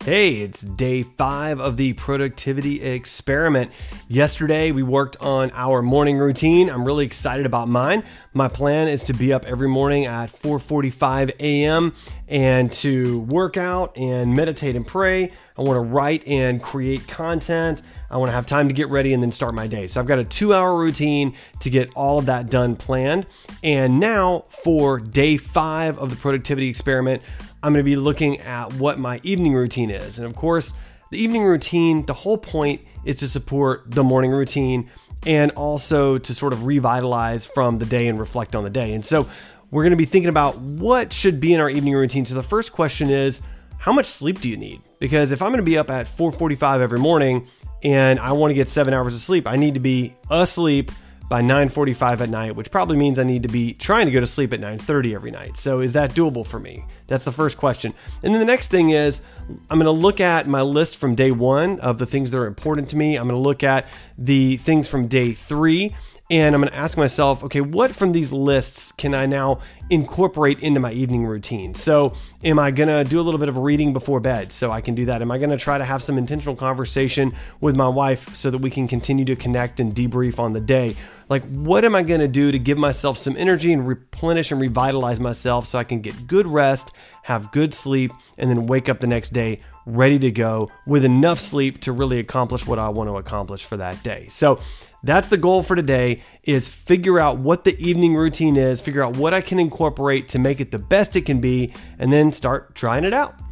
Hey, it's day 5 of the productivity experiment. Yesterday, we worked on our morning routine. I'm really excited about mine. My plan is to be up every morning at 4:45 a.m. and to work out and meditate and pray. I want to write and create content. I want to have time to get ready and then start my day. So I've got a 2-hour routine to get all of that done planned. And now for day 5 of the productivity experiment, I'm going to be looking at what my evening routine is. And of course, the evening routine, the whole point is to support the morning routine and also to sort of revitalize from the day and reflect on the day. And so we're going to be thinking about what should be in our evening routine. So the first question is, how much sleep do you need? Because if I'm going to be up at 4:45 every morning and I want to get 7 hours of sleep, I need to be asleep by 9:45 at night, which probably means I need to be trying to go to sleep at 9:30 every night. So is that doable for me? That's the first question. And then the next thing is, I'm going to look at my list from day 1 of the things that are important to me. I'm going to look at the things from day 3. And I'm going to ask myself, okay, what from these lists can I now incorporate into my evening routine? So am I going to do a little bit of reading before bed so I can do that? Am I going to try to have some intentional conversation with my wife so that we can continue to connect and debrief on the day? Like, what am I going to do to give myself some energy and replenish and revitalize myself so I can get good rest, have good sleep, and then wake up the next day ready to go with enough sleep to really accomplish what I want to accomplish for that day? So that's the goal for today, is figure out what the evening routine is, figure out what I can incorporate to make it the best it can be, and then start trying it out.